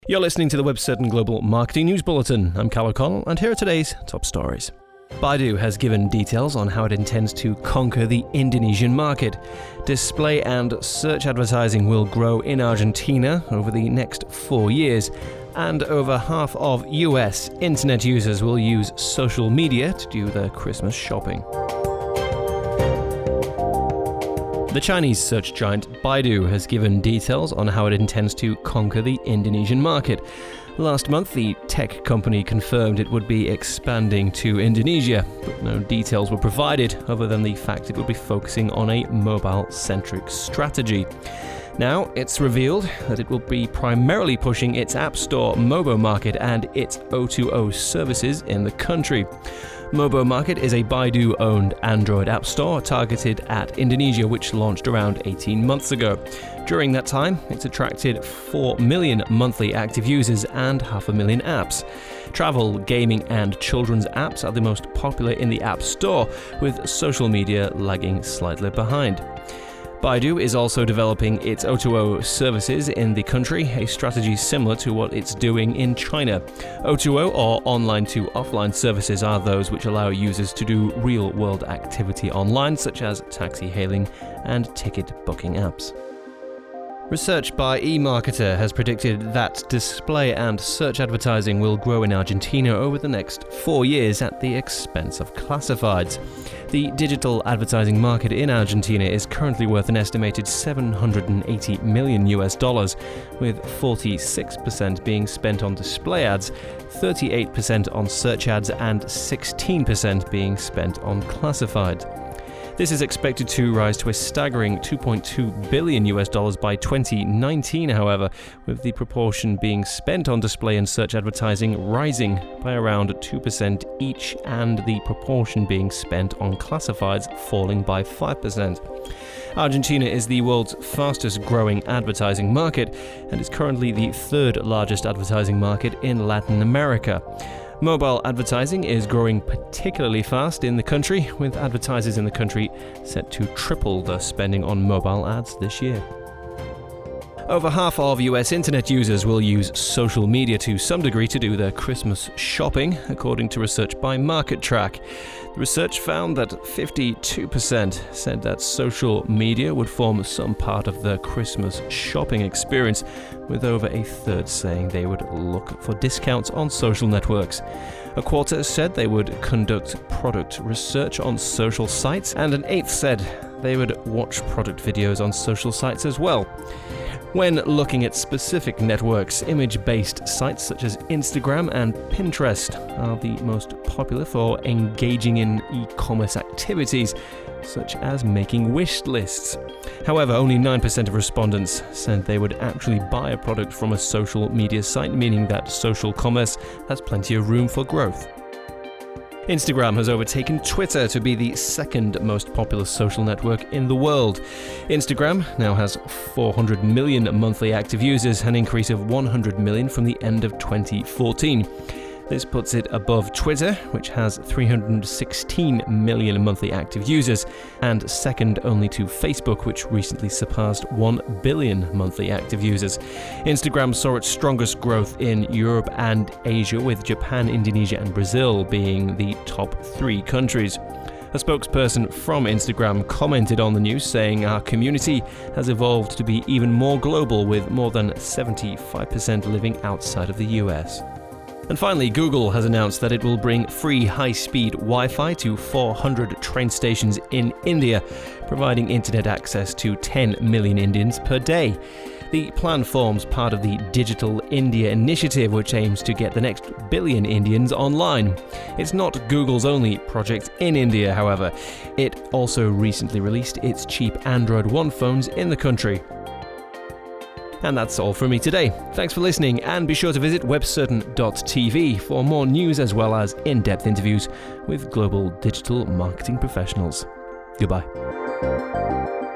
You're listening to the WebCertain Global Marketing News Bulletin. I'm Cal O'Connell, and here are today's top stories. Baidu has given details on how it intends to conquer the Indonesian market. Display and search advertising will grow in Argentina over the next 4 years, and over half of US internet users will use social media to do their Christmas shopping. The Chinese search giant Baidu has given details on how it intends to conquer the Indonesian market. Last month, the tech company confirmed it would be expanding to Indonesia, but no details were provided other than the fact it would be focusing on a mobile-centric strategy. Now, it's revealed that it will be primarily pushing its App Store Mobo Market and its O2O services in the country. Mobo Market is a Baidu-owned Android app store targeted at Indonesia, which launched around 18 months ago. During that time, it's attracted 4 million monthly active users and 500,000 apps. Travel, gaming, and children's apps are the most popular in the App Store, with social media lagging slightly behind. Baidu is also developing its O2O services in the country, a strategy similar to what it's doing in China. O2O, or online to offline services, are those which allow users to do real-world activity online, such as taxi hailing and ticket booking apps. Research by eMarketer has predicted that display and search advertising will grow in Argentina over the next 4 years at the expense of classifieds. The digital advertising market in Argentina is currently worth an estimated $780 million, with 46% being spent on display ads, 38% on search ads, and 16% being spent on classifieds. This is expected to rise to a staggering $2.2 billion by 2019, however, with the proportion being spent on display and search advertising rising by around 2% each, and the proportion being spent on classifieds falling by 5%. Argentina is the world's fastest growing advertising market and is currently the third largest advertising market in Latin America. Mobile advertising is growing particularly fast in the country, with advertisers in the country set to triple their spending on mobile ads this year. Over half of US internet users will use social media to some degree to do their Christmas shopping, according to research by MarketTrack. The research found that 52% said that social media would form some part of their Christmas shopping experience, with over a third saying they would look for discounts on social networks. A quarter said they would conduct product research on social sites, and an eighth said they would watch product videos on social sites as well. When looking at specific networks, image-based sites such as Instagram and Pinterest are the most popular for engaging in e-commerce activities, such as making wish lists. However, only 9% of respondents said they would actually buy a product from a social media site, meaning that social commerce has plenty of room for growth. Instagram has overtaken Twitter to be the second most popular social network in the world. Instagram now has 400 million monthly active users, an increase of 100 million from the end of 2014. This puts it above Twitter, which has 316 million monthly active users, and second only to Facebook, which recently surpassed 1 billion monthly active users. Instagram saw its strongest growth in Europe and Asia, with Japan, Indonesia, and Brazil being the top 3 countries. A spokesperson from Instagram commented on the news, saying, "Our community has evolved to be even more global, with more than 75% living outside of the US." And finally, Google has announced that it will bring free high-speed Wi-Fi to 400 train stations in India, providing internet access to 10 million Indians per day. The plan forms part of the Digital India initiative, which aims to get the next billion Indians online. It's not Google's only project in India, however. It also recently released its cheap Android One phones in the country. And that's all from me today. Thanks for listening, and be sure to visit webcertain.tv for more news as well as in-depth interviews with global digital marketing professionals. Goodbye.